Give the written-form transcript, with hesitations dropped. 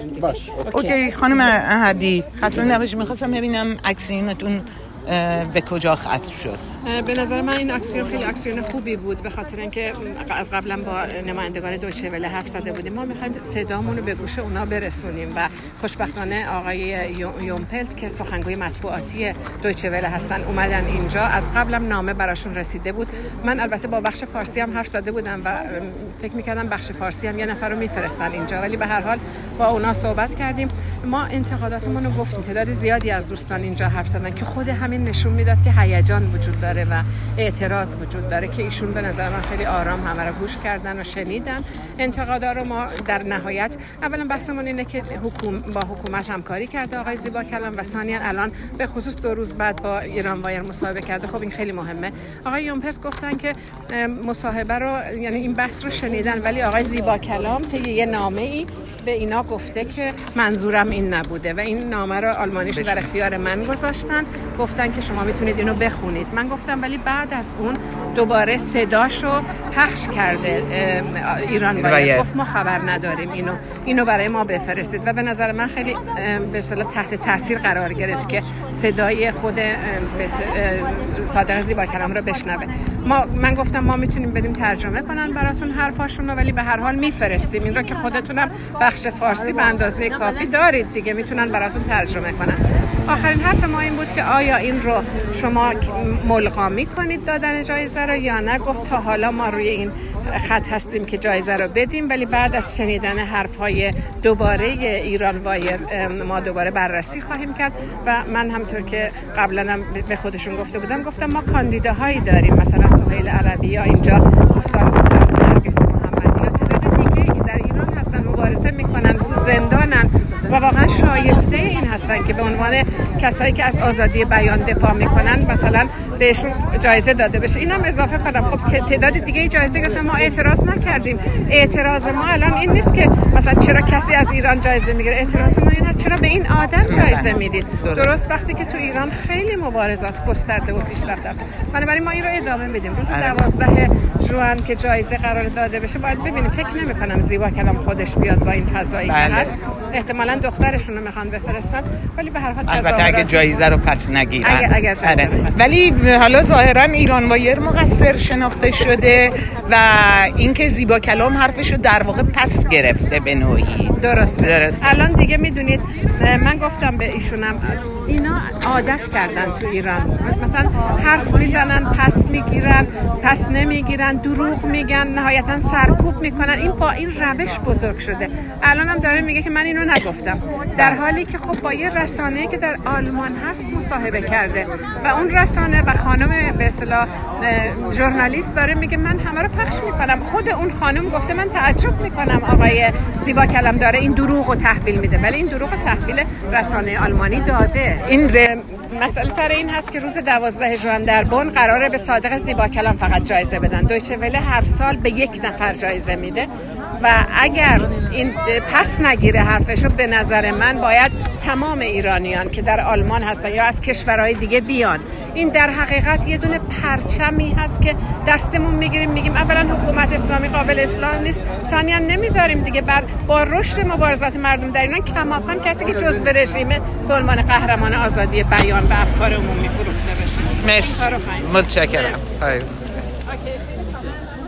باش. اوکی خانم احدی، حسن نباشی، میخواستم ببینم اکسیونتون به کجا ختم شد؟ به نظر من این اکسیون خیلی اکسیون خوبی بود، به خاطر اینکه از قبلا با نمایندگان دویچه وله حرف زده بودیم. ما می‌خوایم صدامون رو به گوش اونا برسونیم و خوشبختانه آقای یومپلت که سخنگوی مطبوعاتی دویچه وله هستن اومدن اینجا. از قبلم نامه براشون رسیده بود. من البته با بخش فارسی هم حرف زده بودم و فکر می‌کردم بخش فارسی هم یه نفر رو میفرستن اینجا، ولی به هر حال با اونا صحبت کردیم. ما انتقاداتمون رو گفتیم. تعداد زیادی از دوستان اینجا حرف زدن که خود همین نشون میداد که هیجان وجود داره و اعتراض وجود داره، که ایشون به نظر من خیلی آرام همه رو گوش کردن و شنیدن انتقادا رو. ما در نهایت اولا بحثمون اینه که با حکومت همکاری کرده آقای زیبا کلام و ثانیاً الان به خصوص 2 روز بعد با ایران وایر مصاحبه کرده. خب این خیلی مهمه. آقای یومپلت گفتن که مصاحبه رو، یعنی این بحث رو شنیدن، ولی آقای زیبا کلام طی یه نامه‌ای به اینا گفته که منظورم این نبوده و این نامه رو آلمانیش در اختیار من گذاشتن، گفتن که شما میتونید اینو بخونید. من گفتم ولی بعد از اون دوباره صداشو پخش کرده ایران وایر، گفت ما خبر نداریم، اینو برای ما بفرستید و به نظر من خیلی به اصطلاح تحت تاثیر قرار گرفت که صدای خود صادق زیبا کلام رو بشنوه. من گفتم ما میتونیم بدیم ترجمه کنن براتون حرفاشون رو، ولی به هر حال میفرستیم این رو که خودتونم بخش فارسی به اندازه کافی دارید دیگه، میتونن براتون ترجمه کنن. آخرین حرف ما این بود که آیا این رو شما ملغا میکنید دادن جایزه رو یا نه؟ گفت تا حالا ما روی این خط هستیم که جایزه رو بدیم، ولی بعد از شنیدن حرفهای دوباره ایران وایر ما دوباره بررسی خواهیم کرد و من همطور که قبلا به خودشون گفته بودم گفتم ما کاندیداهایی داریم، مثلا سهیل عربی یا اینجا دوستان گفتن نرگس محمدی یا تعداد دیگه‌ای که در ایران هستن مبارزه میکنن، تو زندانن و واقعا شایسته این هستن که به عنوان کسایی که از آزادی بیان دفاع میکنن مثلا بهشون جایزه داده بشه. اینم اضافه کنم خب تعداد دیگه جایزه گرفتن، ما اعتراض نکردیم. اعتراض ما الان این نیست که مثلا چرا کسی از ایران جایزه میگیره، اعتراض ما این هست چرا به این آدم جایزه میدید، درست وقتی که تو ایران خیلی مبارزات گسترده و پیشرفته است. بنابراین ما این رو ادامه میدیم. روز 12 ژوئن که جایزه قرار داده بشه باید ببینیم. فکر نمی‌کنم زیبا کلام خودش بیاد با این فضایی که هست، احتمالاً دخترشون رو میخوان بفرستن، ولی به هر حال البته اگه جایزه رو پس نگیرن اگر جایزه ولی حالا ظاهرا ایران وایر مقصر شناخته شده و اینکه زیبا کلام حرفشو در واقع پس گرفته به نوعی. درسته. الان دیگه میدونید من گفتم به ایشونم اینا عادت کردن تو ایران، مثلا حرف میزنن پس میگیرن، پس نمیگیرن، دروغ میگن، نهایتا سرکوب میکنن. این با این روش بزرگ شده. الان هم داره میگه که من اینو نگفتم، در حالی که خب با یه رسانه‌ای که در آلمان هست مصاحبه کرده و اون رسانه و خانم به اصطلاح ژورنالیست داره میگه من همه رو پخش میکنم. خود اون خانم گفته من تعجب میکنم آقای زیبا کلام داره این دروغ رو تحویل میده، ولی این دروغ تحویل رسانه آلمانی داده. این مسئله سر این هست که روز 12 ژوئن در بن قراره به صادق زیبا کلام فقط جایزه بدن. دویچه وله هر سال به 1 نفر جایزه میده و اگر این پس نگیره حرفشو، به نظر من باید تمام ایرانیان که در آلمان هستن یا از کشورهای دیگه بیان. این در حقیقت یه دونه پرچمی هست که دستمون میگیریم میگیم اولا حکومت اسلامی قابل اصلاح نیست، ثانیاً نمیذاریم دیگه با رشد مبارزات مردم در ایران کماکان کسی که جزء رژیمه به عنوان قهرمان آزادی بیان و افکار عمومی فروخته بشه. مرسی، متشکرم.